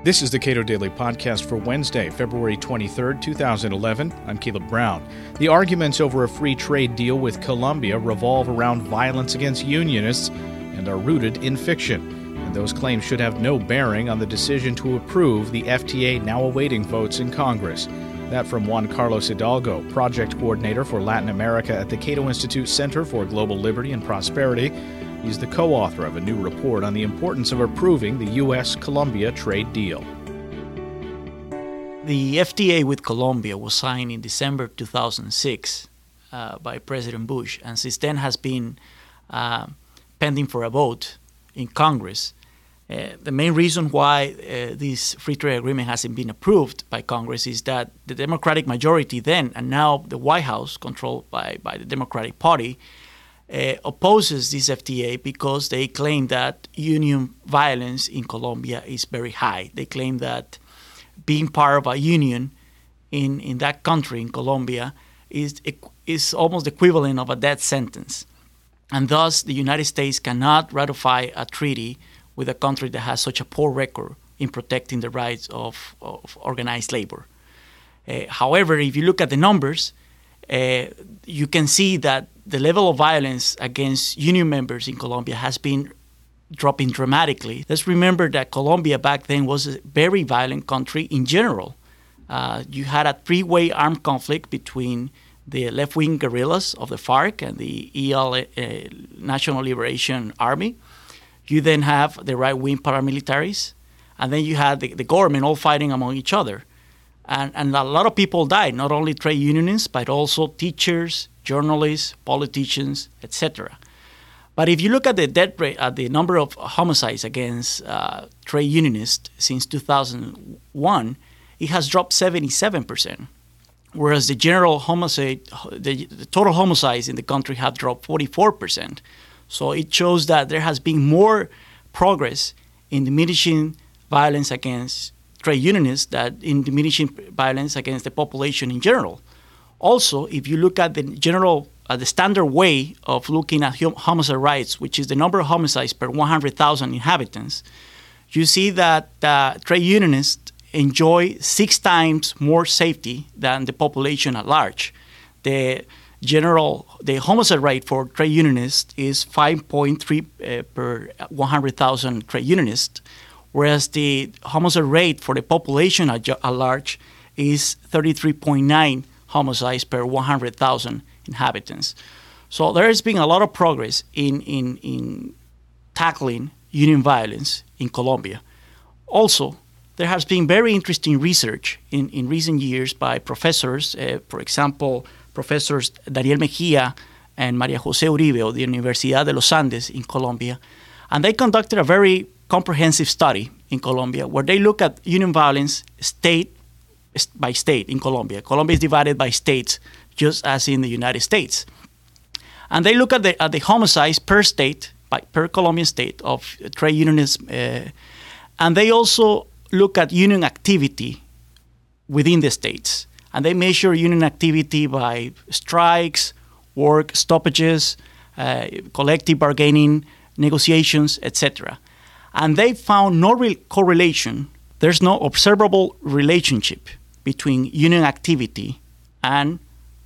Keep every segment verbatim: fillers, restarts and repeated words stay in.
This is the Cato Daily Podcast for Wednesday, February twenty-third, two thousand eleven. I'm Caleb Brown. The arguments over a free trade deal with Colombia revolve around violence against unionists and are rooted in fiction. And those claims should have no bearing on the decision to approve the F T A now awaiting votes in Congress. That from Juan Carlos Hidalgo, project coordinator for Latin America at the Cato Institute Center for Global Liberty and Prosperity. He's the co-author of a new report on the importance of approving the U S Colombia trade deal. The F T A with Colombia was signed in December two thousand six uh, by President Bush, and since then has been uh, pending for a vote in Congress. Uh, the main reason why uh, this free trade agreement hasn't been approved by Congress is that the Democratic majority then, and now the White House, controlled by, by the Democratic Party, Uh, opposes this F T A because they claim that union violence in Colombia is very high. They claim that being part of a union in, in that country, in Colombia, is, is almost equivalent of a death sentence. And thus, the United States cannot ratify a treaty with a country that has such a poor record in protecting the rights of, of organized labor. Uh, however, if you look at the numbers, uh, you can see that the level of violence against union members in Colombia has been dropping dramatically. Let's remember that Colombia back then was a very violent country in general. Uh, you had a three-way armed conflict between the left-wing guerrillas of the FARC and the E L N, uh, National Liberation Army. You then have the right-wing paramilitaries, and then you had the, the government all fighting among each other. And, and a lot of people died, not only trade unionists, but also teachers, journalists, politicians, et cetera. But if you look at the death rate, at the number of homicides against uh, trade unionists since two thousand one, it has dropped seventy-seven percent, whereas the general homicide, the, the total homicides in the country have dropped forty-four percent. So it shows that there has been more progress in diminishing violence against trade unionists than in diminishing violence against the population in general. Also, if you look at the general, uh, the standard way of looking at hum- homicide rights, which is the number of homicides per one hundred thousand inhabitants, you see that uh, trade unionists enjoy six times more safety than the population at large. The general, the homicide rate for trade unionists is five point three uh, per one hundred thousand trade unionists, whereas the homicide rate for the population at, at large is thirty-three point nine homicides per one hundred thousand inhabitants. So there has been a lot of progress in, in, in tackling union violence in Colombia. Also, there has been very interesting research in, in recent years by professors, uh, for example, Professors Daniel Mejia and Maria Jose Uribe of the Universidad de los Andes in Colombia. And they conducted a very comprehensive study in Colombia where they look at union violence state by state in Colombia. Colombia is divided by states, just as in the United States. And they look at the, at the homicides per state, by, per Colombian state of trade unionists. Uh, and they also look at union activity within the states. And they measure union activity by strikes, work stoppages, uh, collective bargaining, negotiations, et cetera. And they found no real correlation. There's no observable relationship between union activity and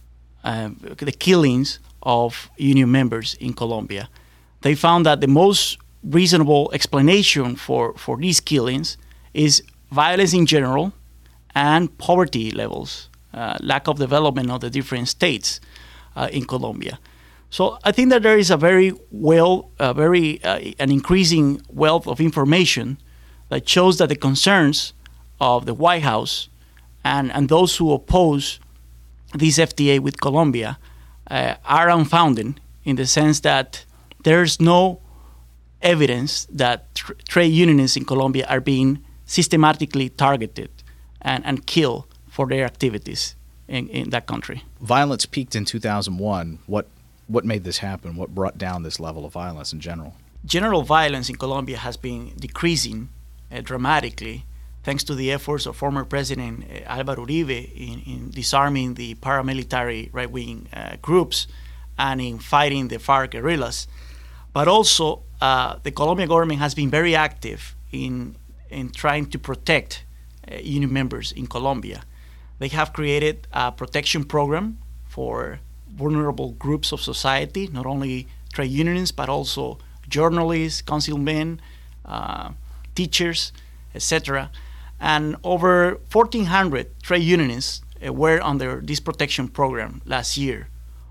uh, the killings of union members in Colombia. They found that the most reasonable explanation for, for these killings is violence in general and poverty levels, uh, lack of development of the different states uh, in Colombia. So I think that there is a very well, uh, very uh, an increasing wealth of information that shows that the concerns of the White House and, and those who oppose this F T A with Colombia uh, are unfounded in the sense that there's no evidence that tr- trade unionists in Colombia are being systematically targeted and, and killed for their activities in, in that country. Violence peaked in two thousand one. What what made this happen? What brought down this level of violence in general? General violence in Colombia has been decreasing uh, dramatically thanks to the efforts of former President uh, Álvaro Uribe in, in disarming the paramilitary right-wing uh, groups and in fighting the FARC guerrillas. But also, uh, the Colombian government has been very active in in trying to protect uh, union members in Colombia. They have created a protection program for vulnerable groups of society, not only trade unions, but also journalists, councilmen, uh, teachers, et cetera. And over fourteen hundred trade unionists uh, were under this protection program last year.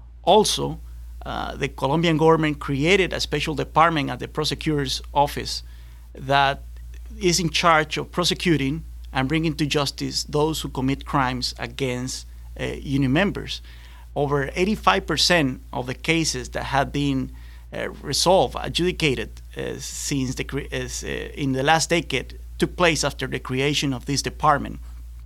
Also, uh, the Colombian government created a special department at the prosecutor's office that is in charge of prosecuting and bringing to justice those who commit crimes against uh, union members. Over eighty-five percent of the cases that have been uh, resolved, adjudicated uh, since the uh, in the last decade took place after the creation of this department.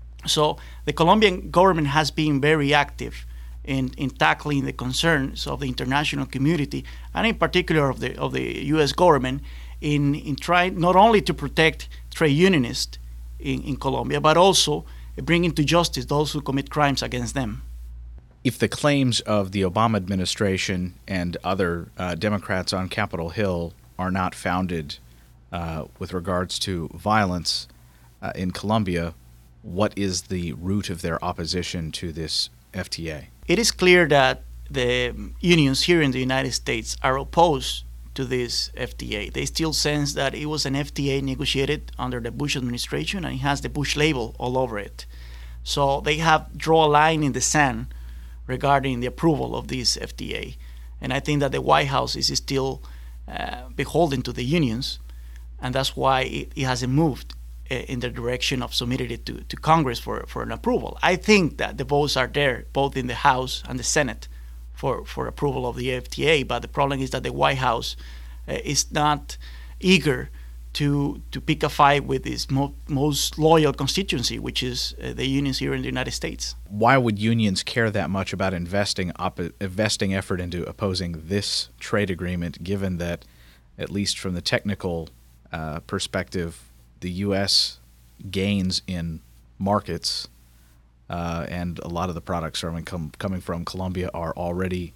So the Colombian government has been very active in, in tackling the concerns of the international community, and in particular of the of the U S government, in, in trying not only to protect trade unionists in, in Colombia, but also bringing to justice those who commit crimes against them. If the claims of the Obama administration and other uh, Democrats on Capitol Hill are not founded uh, with regards to violence uh, in Colombia, what is the root of their opposition to this F T A? It is clear that the unions here in the United States are opposed to this F T A. They still sense that it was an F T A negotiated under the Bush administration and it has the Bush label all over it. So they have drawn a line in the sand regarding the approval of this F T A. And I think that the White House is still uh, beholden to the unions, and that's why it, it hasn't moved uh, in the direction of submitting it to, to Congress for, for an approval. I think that the votes are there, both in the House and the Senate, for, for approval of the F T A, but the problem is that the White House uh, is not eager to to pick a fight with its mo- most loyal constituency, which is uh, the unions here in the United States. Why would unions care that much about investing op- investing effort into opposing this trade agreement, given that, at least from the technical uh, perspective, the U S gains in markets uh, and a lot of the products are com- coming from Colombia are already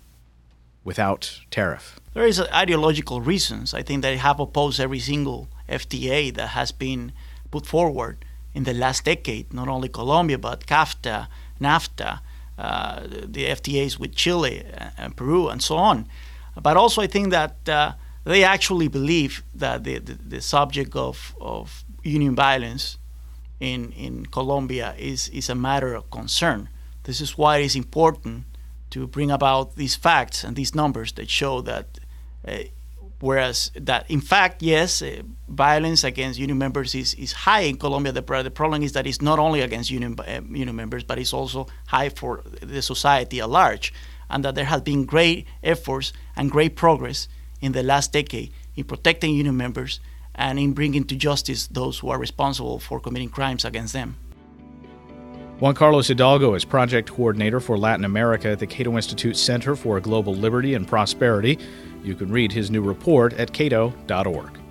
without tariff? There is ideological reasons. I think they have opposed every single F T A that has been put forward in the last decade, not only Colombia, but CAFTA, NAFTA, uh, the F T As with Chile and Peru, and so on. But also I think that uh, they actually believe that the, the, the subject of, of union violence in, in Colombia is, is a matter of concern. This is why it is important to bring about these facts and these numbers that show that uh, whereas that in fact, yes, uh, violence against union members is, is high in Colombia. The, the problem is that it's not only against union, uh, union members, but it's also high for the society at large, and that there has been great efforts and great progress in the last decade in protecting union members and in bringing to justice those who are responsible for committing crimes against them. Juan Carlos Hidalgo is project coordinator for Latin America at the Cato Institute Center for Global Liberty and Prosperity. You can read his new report at cato dot org.